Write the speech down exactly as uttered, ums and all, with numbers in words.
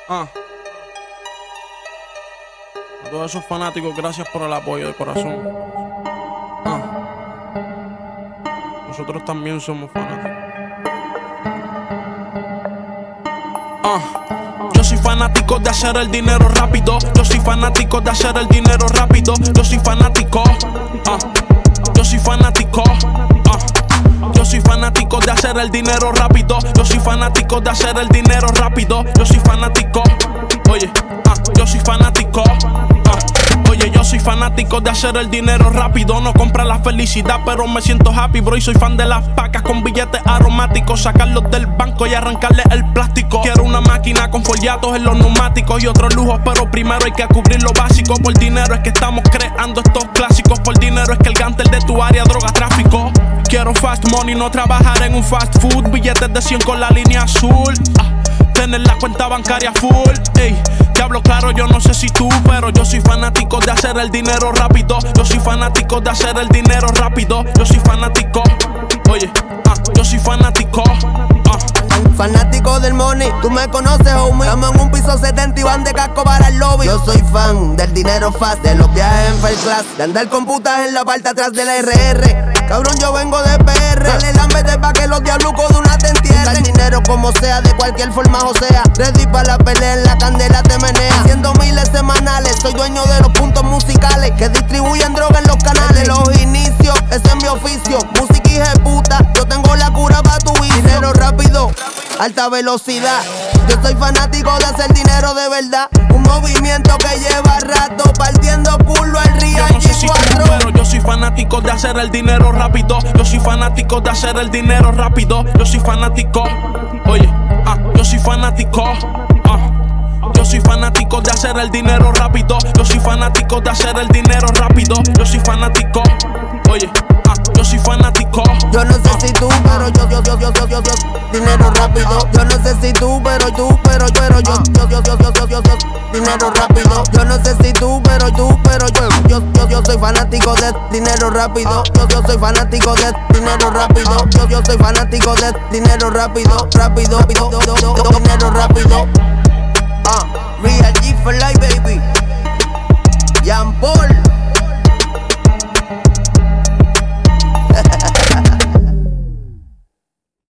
Ah. A todos esos fanáticos, gracias por el apoyo de corazón. Ah. Nosotros también somos fanáticos. Ah. Yo soy fanático de hacer el dinero rápido. Yo soy fanático de hacer el dinero rápido. Yo soy fanático. Ah. Yo soy fanático. Ah. Yo soy fanático de hacer el dinero rápido. Yo soy fanático de hacer el dinero rápido. Yo soy fanático. Oye, ah, yo soy fanático. Ah, oye, yo soy fanático de hacer el dinero rápido. No comprar la felicidad, pero me siento happy, bro. Y soy fan de las pacas con billetes aromáticos. Sacarlos del banco y arrancarle el plástico. Quiero una máquina con foliatos en los neumáticos y otros lujos, pero primero hay que cubrir lo básico. Por dinero es que estamos creando estos clásicos. Por dinero es que el gánster de tu área droga tráfico. Quiero fast money, no trabajar en un fast food. Billetes de cien con la línea azul. Ah, tener la cuenta bancaria full. Ey, te hablo claro, yo no sé si tú, pero yo soy fanático de hacer el dinero rápido. Yo soy fanático de hacer el dinero rápido. Yo soy fanático. Oye, ah, yo soy fanático. Ah. Fanático del money, tú me conoces, homie. Estamos en un piso setenta y van de casco para el lobby. Yo soy fan del dinero fast, de los viajes en first class, de andar con putas en la parte atrás de la R R. Cabrón, yo vengo de P R. Dale lámbete pa' que los diablucos de una te entierren. El dinero como sea, de cualquier forma o sea. Ready pa' la pelea, en la candela te menea. Haciendo miles semanales, soy dueño de los puntos musicales que distribuyen droga en los canales. Los inicios, ese es mi oficio. Música hija de puta, yo tengo la cura pa' tu vicio. Dinero rápido, alta velocidad. Yo soy fanático de hacer dinero de verdad. Un movimiento que lleva rato partiendo culo al Río Yo no sé si tú, pero yo soy fanático de hacer el dinero rápido. Yo soy fanático de hacer el dinero rápido. Yo soy fanático. Oye, ah, yo soy fanático. Ah. Yo soy fanático de hacer el dinero rápido. Yo soy fanático de hacer el dinero rápido. Yo soy fanático. Oye, ah, yo soy fanático. Yo no sé si tú, pero yo, yo, yo, yo, yo, yo, yo, dinero rápido. Yo no sé si tú, pero tú, pero yo, pero yo, yo, yo, yo, yo, yo, yo, yo, dinero rápido. Yo no sé si tú, pero tú, pero yo, yo, yo, yo soy fanático de dinero rápido. Yo, yo soy fanático de dinero rápido. Yo, yo soy fanático de dinero rápido, rápido, rápido, dinero rápido.